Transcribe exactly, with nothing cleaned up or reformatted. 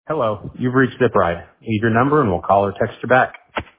Hello, you've reached Zippride. Leave your number and we'll call or text you back.